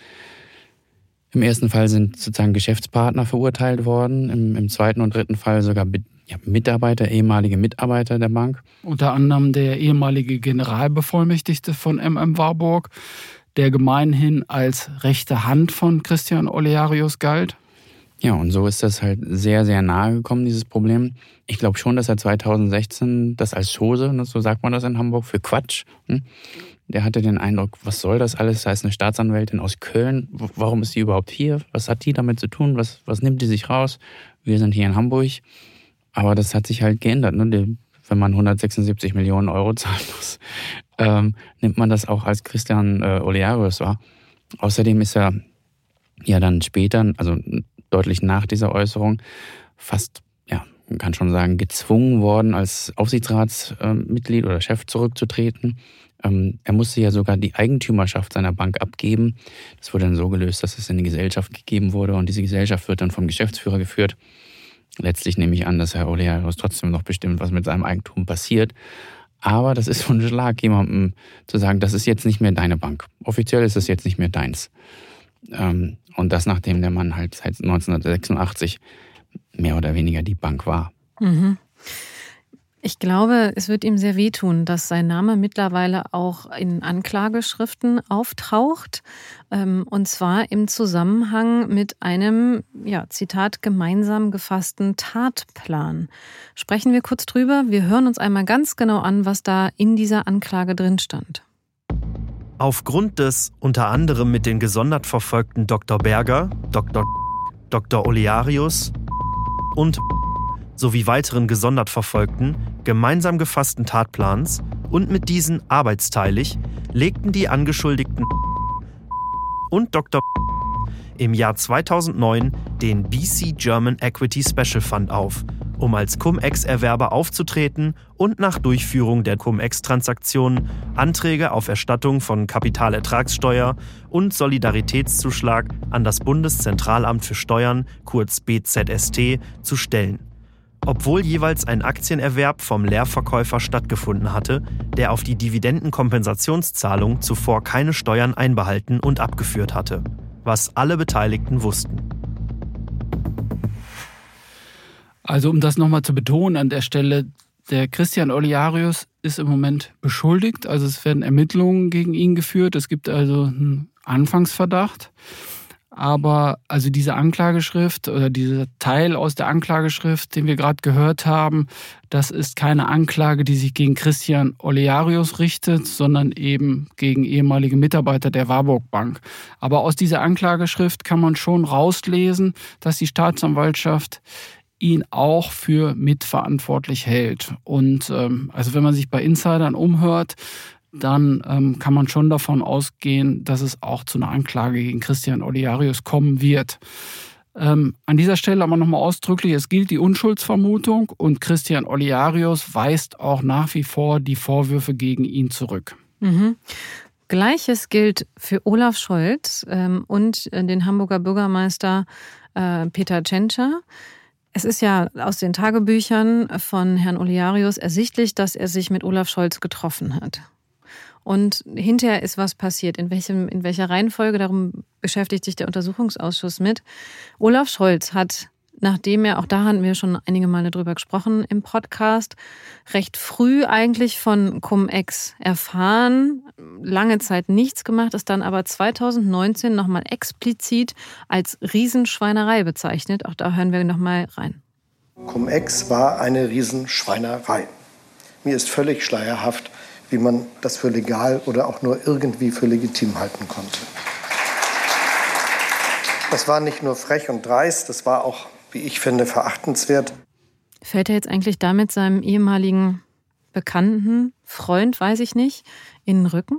Im ersten Fall sind sozusagen Geschäftspartner verurteilt worden, im, im zweiten und dritten Fall sogar ja, Mitarbeiter, ehemalige Mitarbeiter der Bank. Unter anderem der ehemalige Generalbevollmächtigte von M M Warburg, der gemeinhin als rechte Hand von Christian Olearius galt. Ja, und so ist das halt sehr, sehr nahe gekommen, dieses Problem. Ich glaube schon, dass er zweitausendsechzehn das als Chose, so sagt man das in Hamburg, für Quatsch, hm? Der hatte den Eindruck, was soll das alles? Da ist eine Staatsanwältin aus Köln. Warum ist die überhaupt hier? Was hat die damit zu tun? Was, was nimmt die sich raus? Wir sind hier in Hamburg. Aber das hat sich halt geändert. Ne? Wenn man hundertsechsundsiebzig Millionen Euro zahlen muss, ähm, nimmt man das auch als Christian äh, Olearius wahr. Außerdem ist er ja dann später, also deutlich nach dieser Äußerung, fast, ja, man kann schon sagen, gezwungen worden, als Aufsichtsratsmitglied äh, oder Chef zurückzutreten. Ähm, er musste ja sogar die Eigentümerschaft seiner Bank abgeben. Das wurde dann so gelöst, dass es in die Gesellschaft gegeben wurde und diese Gesellschaft wird dann vom Geschäftsführer geführt. Letztlich nehme ich an, dass Herr Olearius trotzdem noch bestimmt, was mit seinem Eigentum passiert. Aber das ist so ein Schlag, jemandem zu sagen, das ist jetzt nicht mehr deine Bank. Offiziell ist es jetzt nicht mehr deins. Ähm, und das, nachdem der Mann halt seit neunzehnhundertsechsundachtzig mehr oder weniger die Bank war. Mhm. Ich glaube, es wird ihm sehr wehtun, dass sein Name mittlerweile auch in Anklageschriften auftaucht. Und zwar im Zusammenhang mit einem, ja, Zitat, gemeinsam gefassten Tatplan. Sprechen wir kurz drüber. Wir hören uns einmal ganz genau an, was da in dieser Anklage drin stand. Aufgrund des unter anderem mit den gesondert verfolgten Doktor Berger, Doktor Doktor Olearius und sowie weiteren gesondert verfolgten, gemeinsam gefassten Tatplans und mit diesen arbeitsteilig legten die Angeschuldigten und Doktor im Jahr zweitausendneun den B C German Equity Special Fund auf, um als Cum-Ex-Erwerber aufzutreten und nach Durchführung der Cum-Ex-Transaktionen Anträge auf Erstattung von Kapitalertragssteuer und Solidaritätszuschlag an das Bundeszentralamt für Steuern, kurz B Z S T, zu stellen. Obwohl jeweils ein Aktienerwerb vom Leerverkäufer stattgefunden hatte, der auf die Dividendenkompensationszahlung zuvor keine Steuern einbehalten und abgeführt hatte, was alle Beteiligten wussten. Also um das nochmal zu betonen an der Stelle, der Christian Olearius ist im Moment beschuldigt, also es werden Ermittlungen gegen ihn geführt, es gibt also einen Anfangsverdacht. Aber also diese Anklageschrift oder dieser Teil aus der Anklageschrift, den wir gerade gehört haben, das ist keine Anklage, die sich gegen Christian Olearius richtet, sondern eben gegen ehemalige Mitarbeiter der Warburg Bank. Aber aus dieser Anklageschrift kann man schon rauslesen, dass die Staatsanwaltschaft ihn auch für mitverantwortlich hält. Und ähm, also wenn man sich bei Insidern umhört, dann ähm, kann man schon davon ausgehen, dass es auch zu einer Anklage gegen Christian Olearius kommen wird. Ähm, an dieser Stelle aber nochmal ausdrücklich, es gilt die Unschuldsvermutung und Christian Olearius weist auch nach wie vor die Vorwürfe gegen ihn zurück. Mhm. Gleiches gilt für Olaf Scholz ähm, und den Hamburger Bürgermeister äh, Peter Tschentscher. Es ist ja aus den Tagebüchern von Herrn Olearius ersichtlich, dass er sich mit Olaf Scholz getroffen hat. Und hinterher ist was passiert. In welchem, in welcher Reihenfolge, darum beschäftigt sich der Untersuchungsausschuss mit. Olaf Scholz hat, nachdem er, auch da hatten wir schon einige Male drüber gesprochen im Podcast, recht früh eigentlich von Cum-Ex erfahren, lange Zeit nichts gemacht, ist dann aber zweitausendneunzehn nochmal explizit als Riesenschweinerei bezeichnet. Auch da hören wir nochmal rein. Cum-Ex war eine Riesenschweinerei. Mir ist völlig schleierhaft, wie man das für legal oder auch nur irgendwie für legitim halten konnte. Das war nicht nur frech und dreist, das war auch, wie ich finde, verachtenswert. Fällt er jetzt eigentlich damit seinem ehemaligen Bekannten, Freund, weiß ich nicht, in den Rücken?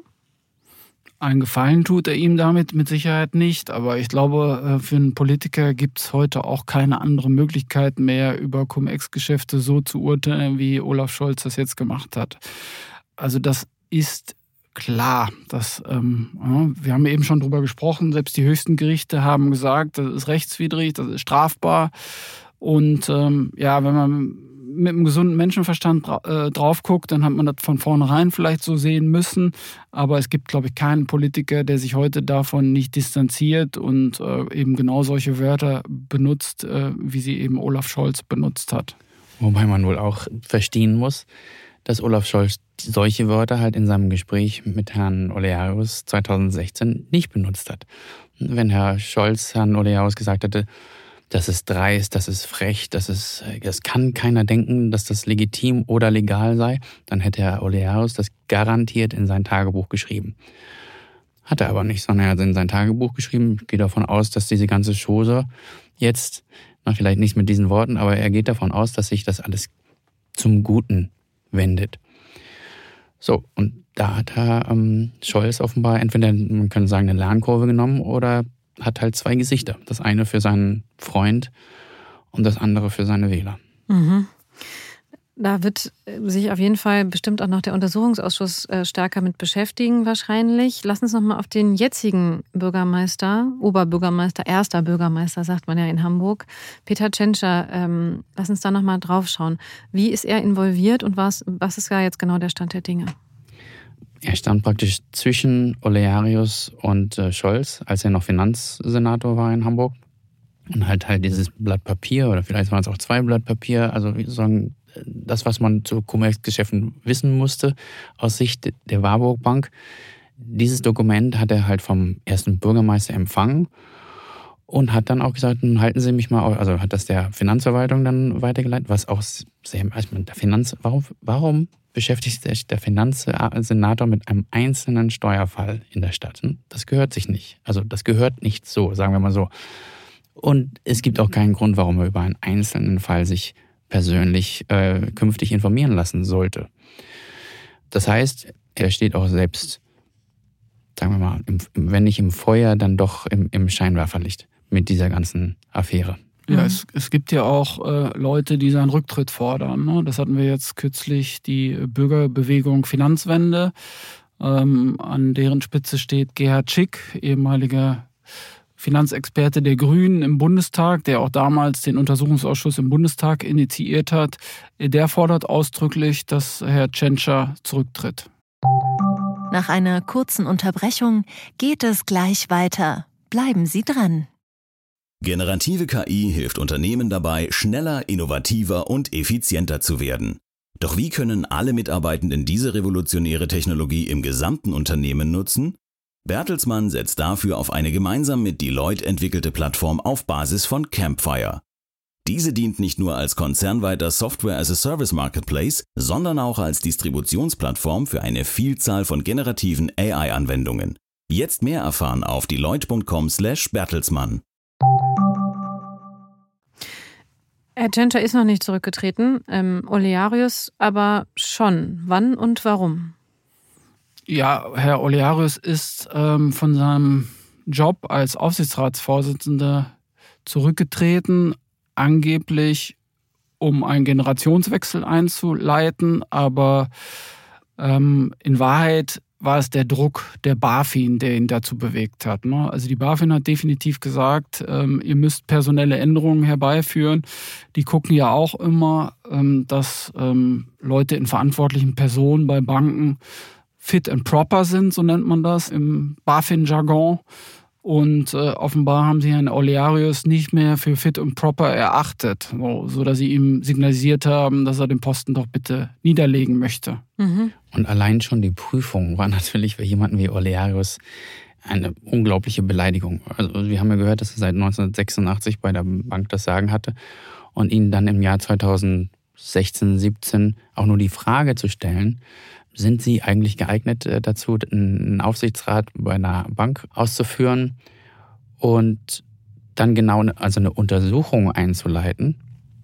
Einen Gefallen tut er ihm damit mit Sicherheit nicht, aber ich glaube, für einen Politiker gibt es heute auch keine andere Möglichkeit mehr, über Cum-Ex-Geschäfte so zu urteilen, wie Olaf Scholz das jetzt gemacht hat. Also das ist klar. Dass, ähm, ja, wir haben eben schon drüber gesprochen, selbst die höchsten Gerichte haben gesagt, das ist rechtswidrig, das ist strafbar. Und ähm, ja, wenn man mit einem gesunden Menschenverstand dra- äh, drauf guckt, dann hat man das von vornherein vielleicht so sehen müssen. Aber es gibt, glaube ich, keinen Politiker, der sich heute davon nicht distanziert und äh, eben genau solche Wörter benutzt, äh, wie sie eben Olaf Scholz benutzt hat. Wobei man wohl auch verstehen muss, dass Olaf Scholz solche Wörter halt in seinem Gespräch mit Herrn Olearius zweitausendsechzehn nicht benutzt hat. Wenn Herr Scholz Herrn Olearius gesagt hätte, das ist dreist, das ist frech, das ist, das kann keiner denken, dass das legitim oder legal sei, dann hätte Herr Olearius das garantiert in sein Tagebuch geschrieben. Hat er aber nicht, sondern er hat in sein Tagebuch geschrieben. Ich gehe davon aus, dass diese ganze Chose jetzt, na, vielleicht nicht mit diesen Worten, aber er geht davon aus, dass sich das alles zum Guten wendet. So, und da hat Herr ähm, Scholz offenbar entweder, man könnte sagen, eine Lernkurve genommen oder hat halt zwei Gesichter. Das eine für seinen Freund und das andere für seine Wähler. Mhm. Da wird sich auf jeden Fall bestimmt auch noch der Untersuchungsausschuss stärker mit beschäftigen wahrscheinlich. Lass uns noch mal auf den jetzigen Bürgermeister, Oberbürgermeister, erster Bürgermeister, sagt man ja in Hamburg, Peter Tschentscher, ähm, lass uns da noch mal drauf schauen. Wie ist er involviert und was, was ist da jetzt genau der Stand der Dinge? Er stand praktisch zwischen Olearius und äh, Scholz, als er noch Finanzsenator war in Hamburg. Und halt halt dieses Blatt Papier, oder vielleicht waren es auch zwei Blatt Papier, also wie sagen, das, was man zu Cum-Ex-Geschäften wissen musste, aus Sicht der Warburg Bank. Dieses Dokument hat er halt vom ersten Bürgermeister empfangen und hat dann auch gesagt, halten Sie mich mal, auf, also hat das der Finanzverwaltung dann weitergeleitet, was auch sehr, also der Finanz, warum, warum beschäftigt sich der Finanzsenator mit einem einzelnen Steuerfall in der Stadt? Das gehört sich nicht. Also das gehört nicht so, sagen wir mal so. Und es gibt auch keinen Grund, warum er über einen einzelnen Fall sich persönlich äh, künftig informieren lassen sollte. Das heißt, er steht auch selbst, sagen wir mal, im, wenn nicht im Feuer, dann doch im, im Scheinwerferlicht mit dieser ganzen Affäre. Ja, es, es gibt ja auch äh, Leute, die seinen Rücktritt fordern. Ne? Das hatten wir jetzt kürzlich, die Bürgerbewegung Finanzwende. Ähm, an deren Spitze steht Gerhard Schick, ehemaliger Finanzexperte der Grünen im Bundestag, der auch damals den Untersuchungsausschuss im Bundestag initiiert hat. Der fordert ausdrücklich, dass Herr Tschentscher zurücktritt. Nach einer kurzen Unterbrechung geht es gleich weiter. Bleiben Sie dran. Generative K I hilft Unternehmen dabei, schneller, innovativer und effizienter zu werden. Doch wie können alle Mitarbeitenden diese revolutionäre Technologie im gesamten Unternehmen nutzen? Bertelsmann setzt dafür auf eine gemeinsam mit Deloitte entwickelte Plattform auf Basis von Campfire. Diese dient nicht nur als konzernweiter Software-as-a-Service-Marketplace, sondern auch als Distributionsplattform für eine Vielzahl von generativen A I-Anwendungen. Jetzt mehr erfahren auf deloitte punkt com slash Bertelsmann. Herr Tschentscher ist noch nicht zurückgetreten, ähm, Olearius aber schon. Wann und warum? Ja, Herr Olearius ist ähm, von seinem Job als Aufsichtsratsvorsitzender zurückgetreten, angeblich um einen Generationswechsel einzuleiten, aber ähm, in Wahrheit war es der Druck der BaFin, der ihn dazu bewegt hat. Ne? Also die BaFin hat definitiv gesagt, ähm, ihr müsst personelle Änderungen herbeiführen. Die gucken ja auch immer, ähm, dass ähm, Leute in verantwortlichen Personen bei Banken fit and proper sind, so nennt man das im BaFin-Jargon. Und äh, offenbar haben sie Herrn Olearius nicht mehr für fit und proper erachtet, so, so dass sie ihm signalisiert haben, dass er den Posten doch bitte niederlegen möchte. Mhm. Und allein schon die Prüfung war natürlich für jemanden wie Olearius eine unglaubliche Beleidigung. Also wir haben ja gehört, dass er seit neunzehnhundertsechsundachtzig bei der Bank das Sagen hatte und ihnen dann im Jahr zweitausendsechzehn, siebzehn auch nur die Frage zu stellen, sind Sie eigentlich geeignet dazu, einen Aufsichtsrat bei einer Bank auszuführen und dann genau also eine Untersuchung einzuleiten,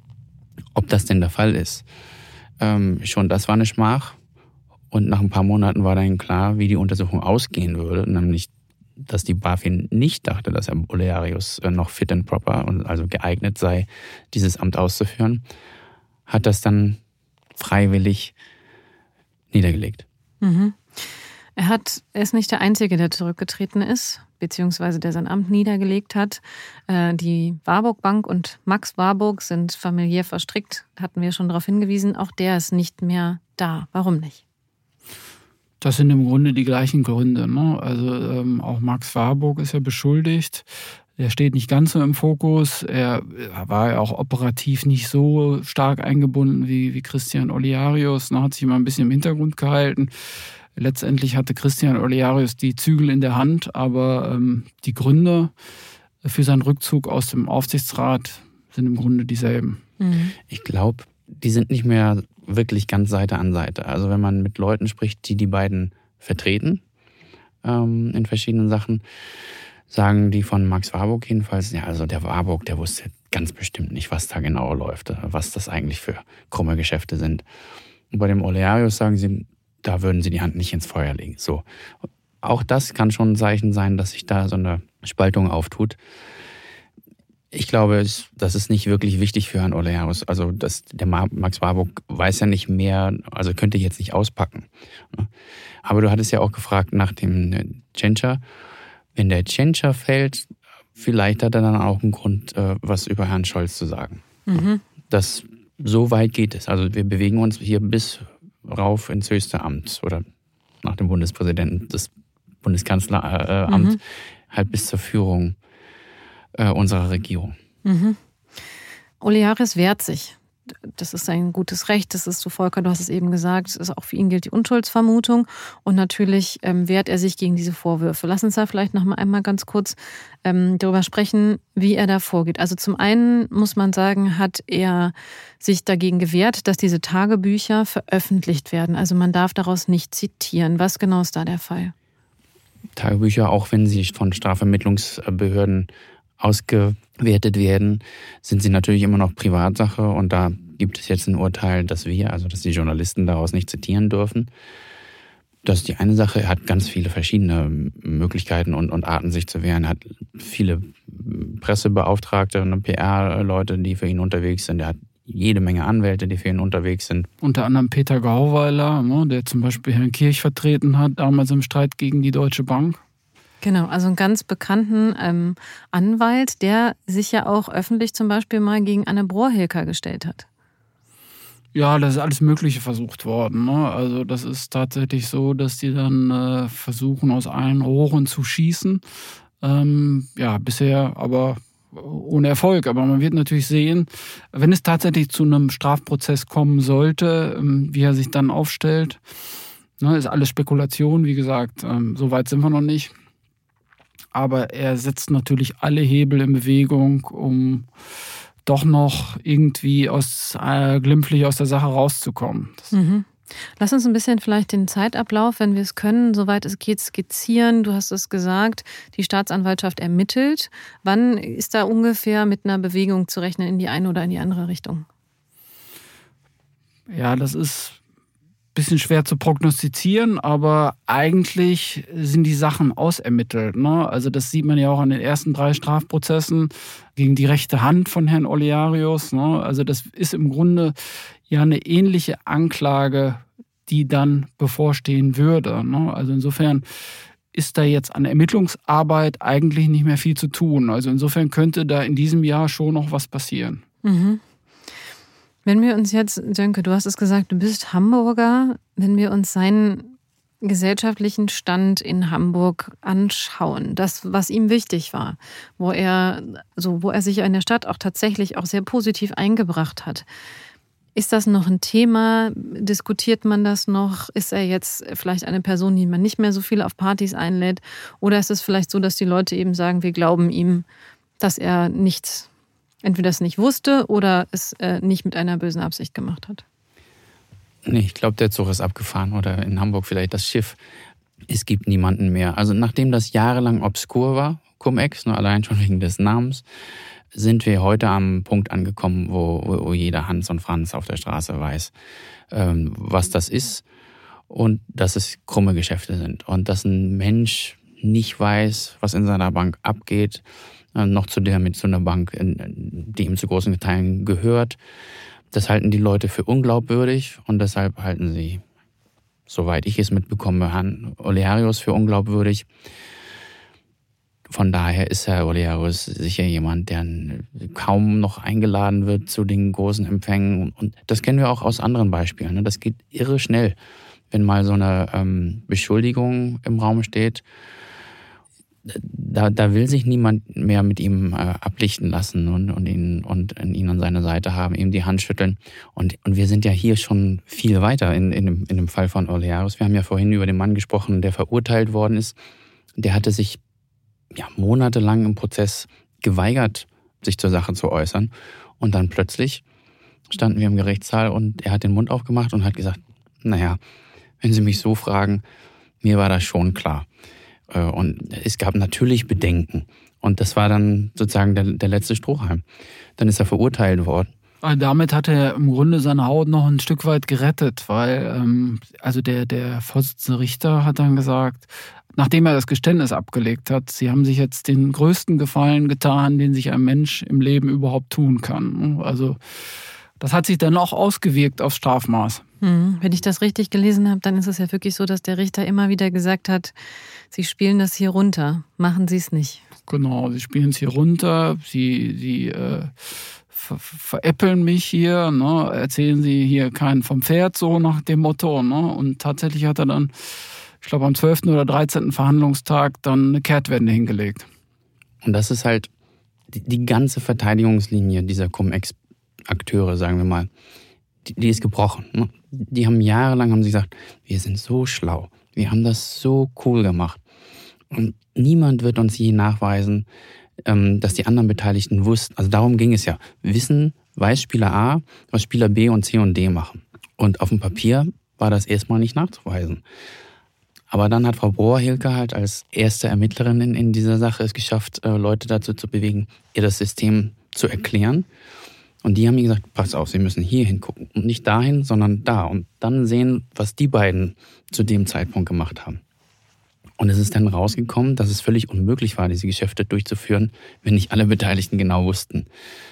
ob das denn der Fall ist? Ähm, schon das war eine Schmach. Und nach ein paar Monaten war dann klar, wie die Untersuchung ausgehen würde. Nämlich, dass die BaFin nicht dachte, dass Herr Olearius noch fit and proper und also geeignet sei, dieses Amt auszuführen, hat das dann freiwillig niedergelegt. Mhm. Er hat, er ist nicht der Einzige, der zurückgetreten ist, beziehungsweise der sein Amt niedergelegt hat. Die Warburg Bank und Max Warburg sind familiär verstrickt, hatten wir schon darauf hingewiesen. Auch der ist nicht mehr da. Warum nicht? Das sind im Grunde die gleichen Gründe. Ne? Also ähm, auch Max Warburg ist ja beschuldigt. Er steht nicht ganz so im Fokus. Er war ja auch operativ nicht so stark eingebunden wie, wie Christian Olearius. Er hat sich immer ein bisschen im Hintergrund gehalten. Letztendlich hatte Christian Olearius die Zügel in der Hand, aber ähm, die Gründe für seinen Rückzug aus dem Aufsichtsrat sind im Grunde dieselben. Mhm. Ich glaube, die sind nicht mehr wirklich ganz Seite an Seite. Also wenn man mit Leuten spricht, die die beiden vertreten ähm, in verschiedenen Sachen, sagen die von Max Warburg jedenfalls, ja, also der Warburg, der wusste ganz bestimmt nicht, was da genau läuft, was das eigentlich für krumme Geschäfte sind. Und bei dem Olearius sagen sie, da würden sie die Hand nicht ins Feuer legen. So. Auch das kann schon ein Zeichen sein, dass sich da so eine Spaltung auftut. Ich glaube, das ist nicht wirklich wichtig für Herrn Olearius. Also das, der Max Warburg weiß ja nicht mehr, also könnte jetzt nicht auspacken. Aber du hattest ja auch gefragt nach dem Tschentscher. Wenn der Tschentscher fällt, vielleicht hat er dann auch einen Grund, was über Herrn Scholz zu sagen. Mhm. Das, so weit geht es. Also wir bewegen uns hier bis rauf ins höchste Amt oder nach dem Bundespräsidenten, das Bundeskanzleramt, mhm. halt bis zur Führung äh, unserer Regierung. Mhm. Olearius wehrt sich. Das ist sein gutes Recht, das ist so, Volker, du hast es eben gesagt, ist auch für ihn gilt die Unschuldsvermutung und natürlich ähm, wehrt er sich gegen diese Vorwürfe. Lass uns da vielleicht noch mal einmal ganz kurz ähm, darüber sprechen, wie er da vorgeht. Also zum einen muss man sagen, hat er sich dagegen gewehrt, dass diese Tagebücher veröffentlicht werden. Also man darf daraus nicht zitieren. Was genau ist da der Fall? Tagebücher, auch wenn sie von Strafvermittlungsbehörden ausgewertet werden, sind sie natürlich immer noch Privatsache und da gibt es jetzt ein Urteil, dass wir, also dass die Journalisten daraus nicht zitieren dürfen. Das ist die eine Sache. Er hat ganz viele verschiedene Möglichkeiten und, und Arten, sich zu wehren. Er hat viele Pressebeauftragte und P R-Leute, die für ihn unterwegs sind. Er hat jede Menge Anwälte, die für ihn unterwegs sind. Unter anderem Peter Gauweiler, der zum Beispiel Herrn Kirch vertreten hat, damals im Streit gegen die Deutsche Bank. Genau, also einen ganz bekannten ähm, Anwalt, der sich ja auch öffentlich zum Beispiel mal gegen Anne Brohilker gestellt hat. Ja, das ist alles Mögliche versucht worden. Ne? Also das ist tatsächlich so, dass die dann äh, versuchen, aus allen Rohren zu schießen. Ähm, ja, bisher aber ohne Erfolg. Aber man wird natürlich sehen, wenn es tatsächlich zu einem Strafprozess kommen sollte, ähm, wie er sich dann aufstellt. Ne, ist alles Spekulation, wie gesagt, ähm, so weit sind wir noch nicht. Aber er setzt natürlich alle Hebel in Bewegung, um doch noch irgendwie aus, äh, glimpflich aus der Sache rauszukommen. Mhm. Lass uns ein bisschen vielleicht den Zeitablauf, wenn wir es können, soweit es geht, skizzieren. Du hast es gesagt, die Staatsanwaltschaft ermittelt. Wann ist da ungefähr mit einer Bewegung zu rechnen in die eine oder in die andere Richtung? Ja, das ist bisschen schwer zu prognostizieren, aber eigentlich sind die Sachen ausermittelt. Ne? Also das sieht man ja auch an den ersten drei Strafprozessen gegen die rechte Hand von Herrn Olearius. Ne? Also das ist im Grunde ja eine ähnliche Anklage die dann bevorstehen würde. Ne? Also insofern ist da jetzt an Ermittlungsarbeit eigentlich nicht mehr viel zu tun. Also insofern könnte da in diesem Jahr schon noch was passieren. Mhm. Wenn wir uns jetzt, Sönke, du hast es gesagt, du bist Hamburger, wenn wir uns seinen gesellschaftlichen Stand in Hamburg anschauen, das, was ihm wichtig war, wo er, so, wo er sich in der Stadt auch tatsächlich auch sehr positiv eingebracht hat. Ist das noch ein Thema? Diskutiert man das noch? Ist er jetzt vielleicht eine Person, die man nicht mehr so viel auf Partys einlädt? Oder ist es vielleicht so, dass die Leute eben sagen, wir glauben ihm, dass er nichts, entweder es nicht wusste oder es äh, nicht mit einer bösen Absicht gemacht hat? Nee, ich glaube, der Zug ist abgefahren oder in Hamburg vielleicht das Schiff. Es gibt niemanden mehr. Also nachdem das jahrelang obskur war, Cum-Ex, nur allein schon wegen des Namens, sind wir heute am Punkt angekommen, wo, wo jeder Hans und Franz auf der Straße weiß, ähm, was das ist und dass es krumme Geschäfte sind. Und dass ein Mensch nicht weiß, was in seiner Bank abgeht, äh, noch zu der mit so einer Bank, die ihm zu großen Teilen gehört. Das halten die Leute für unglaubwürdig und deshalb halten sie, soweit ich es mitbekomme, Herrn Olearius für unglaubwürdig. Von daher ist Herr Olearius sicher jemand, der kaum noch eingeladen wird zu den großen Empfängen. Und das kennen wir auch aus anderen Beispielen. Das geht irre schnell, wenn mal so eine ähm, Beschuldigung im Raum steht. Da, da will sich niemand mehr mit ihm äh, ablichten lassen und, und, ihn, und ihn an seiner Seite haben, ihm die Hand schütteln. Und, und wir sind ja hier schon viel weiter in, in, dem, in dem Fall von Olearius. Wir haben ja vorhin über den Mann gesprochen, der verurteilt worden ist. Der hatte sich ja, monatelang im Prozess geweigert, sich zur Sache zu äußern. Und dann plötzlich standen wir im Gerichtssaal und er hat den Mund aufgemacht und hat gesagt, naja, wenn Sie mich so fragen, mir war das schon klar. Und es gab natürlich Bedenken. Und das war dann sozusagen der, der letzte Strohhalm. Dann ist er verurteilt worden. Damit hat er im Grunde seine Haut noch ein Stück weit gerettet, weil ähm, also der, der Vorsitzende Richter hat dann gesagt, nachdem er das Geständnis abgelegt hat, sie haben sich jetzt den größten Gefallen getan, den sich ein Mensch im Leben überhaupt tun kann. Also das hat sich dann auch ausgewirkt aufs Strafmaß. Hm. Wenn ich das richtig gelesen habe, dann ist es ja wirklich so, dass der Richter immer wieder gesagt hat, Sie spielen das hier runter, machen Sie es nicht. Genau, Sie spielen es hier runter, Sie, Sie äh, ver veräppeln mich hier, ne? Erzählen Sie hier keinen vom Pferd, so nach dem Motto. Ne? Und tatsächlich hat er dann, ich glaube am zwölften oder dreizehnten Verhandlungstag dann eine Kehrtwende hingelegt. Und das ist halt die, die ganze Verteidigungslinie dieser Cum-Ex-Akteure, sagen wir mal, die, die ist gebrochen. Ne? Die haben jahrelang haben sie gesagt, wir sind so schlau, wir haben das so cool gemacht. Und niemand wird uns je nachweisen, dass die anderen Beteiligten wussten. Also darum ging es ja. Wissen, weiß Spieler A, was Spieler B und C und D machen. Und auf dem Papier war das erstmal nicht nachzuweisen. Aber dann hat Frau Brohr-Hilke halt als erste Ermittlerin in, in dieser Sache es geschafft, Leute dazu zu bewegen, ihr das System zu erklären. Und die haben mir gesagt, pass auf, Sie müssen hier hingucken. Und nicht dahin, sondern da. Und dann sehen, was die beiden zu dem Zeitpunkt gemacht haben. Und es ist dann rausgekommen, dass es völlig unmöglich war, diese Geschäfte durchzuführen, wenn nicht alle Beteiligten genau wussten,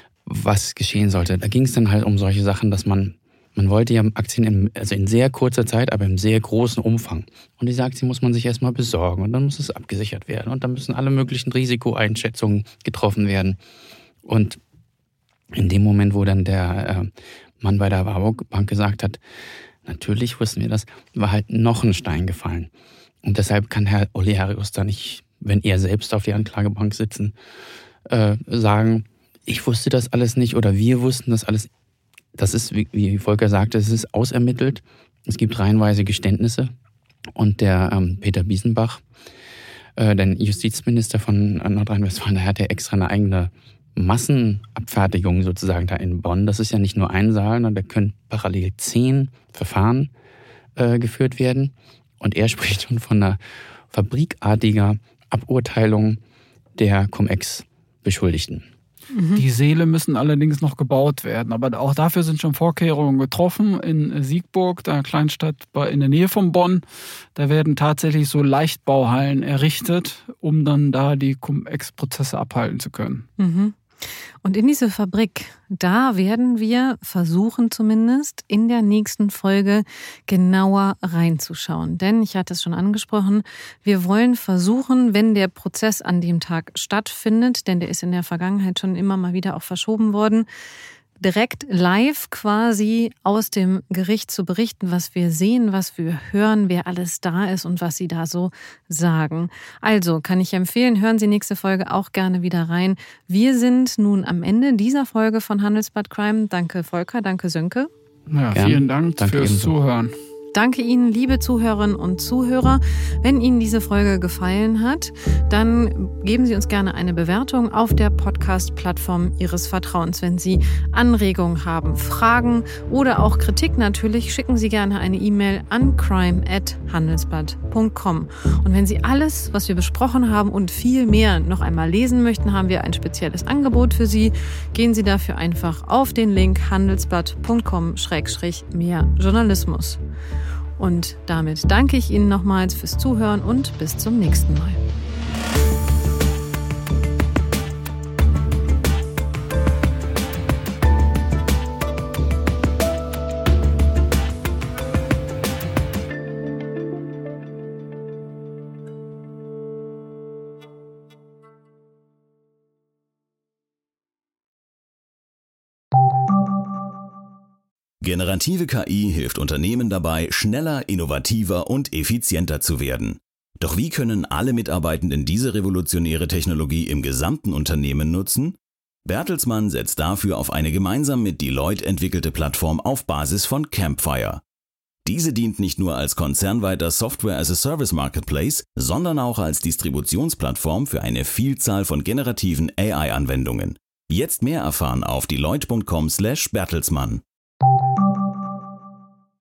was geschehen sollte. Da ging es dann halt um solche Sachen, dass man, man wollte ja Aktien in, also in sehr kurzer Zeit, aber im sehr großen Umfang. Und diese Aktien muss man sich erstmal besorgen und dann muss es abgesichert werden. Und dann müssen alle möglichen Risikoeinschätzungen getroffen werden. Und in dem Moment, wo dann der äh, Mann bei der Warburg Bank gesagt hat, natürlich wussten wir das, war halt noch ein Stein gefallen. Und deshalb kann Herr Olearius da nicht, wenn er selbst auf die Anklagebank sitzen, äh, sagen, ich wusste das alles nicht oder wir wussten das alles. Das ist, wie, wie Volker sagte, es ist ausermittelt. Es gibt reihenweise Geständnisse. Und der ähm, Peter Biesenbach, äh, der Justizminister von Nordrhein-Westfalen, der hat ja extra eine eigene Massenabfertigung sozusagen da in Bonn. Das ist ja nicht nur ein Saal, sondern da können parallel zehn Verfahren äh, geführt werden. Und er spricht schon von einer fabrikartiger Aburteilung der Cum-Ex-Beschuldigten. Die Säle müssen allerdings noch gebaut werden. Aber auch dafür sind schon Vorkehrungen getroffen. In Siegburg, der Kleinstadt in der Nähe von Bonn, da werden tatsächlich so Leichtbauhallen errichtet, um dann da die Cum-Ex-Prozesse abhalten zu können. Mhm. Und in diese Fabrik, da werden wir versuchen zumindest in der nächsten Folge genauer reinzuschauen. Denn ich hatte es schon angesprochen, wir wollen versuchen, wenn der Prozess an dem Tag stattfindet, denn der ist in der Vergangenheit schon immer mal wieder auch verschoben worden, direkt live quasi aus dem Gericht zu berichten, was wir sehen, was wir hören, wer alles da ist und was sie da so sagen. Also kann ich empfehlen, hören Sie nächste Folge auch gerne wieder rein. Wir sind nun am Ende dieser Folge von Handelsblatt Crime. Danke Volker, danke Sönke. Ja, vielen Dank danke fürs ebenso. Zuhören. Danke Ihnen, liebe Zuhörerinnen und Zuhörer. Wenn Ihnen diese Folge gefallen hat, dann geben Sie uns gerne eine Bewertung auf der Podcast-Plattform Ihres Vertrauens. Wenn Sie Anregungen haben, Fragen oder auch Kritik natürlich, schicken Sie gerne eine E-Mail an crime at handelsblatt punkt com. Und wenn Sie alles, was wir besprochen haben und viel mehr noch einmal lesen möchten, haben wir ein spezielles Angebot für Sie. Gehen Sie dafür einfach auf den Link handelsblatt punkt com slash mehr Journalismus. Und damit danke ich Ihnen nochmals fürs Zuhören und bis zum nächsten Mal. Generative K I hilft Unternehmen dabei, schneller, innovativer und effizienter zu werden. Doch wie können alle Mitarbeitenden diese revolutionäre Technologie im gesamten Unternehmen nutzen? Bertelsmann setzt dafür auf eine gemeinsam mit Deloitte entwickelte Plattform auf Basis von Campfire. Diese dient nicht nur als konzernweiter Software-as-a-Service-Marketplace, sondern auch als Distributionsplattform für eine Vielzahl von generativen A I-Anwendungen. Jetzt mehr erfahren auf deloitte punkt com slash bertelsmann.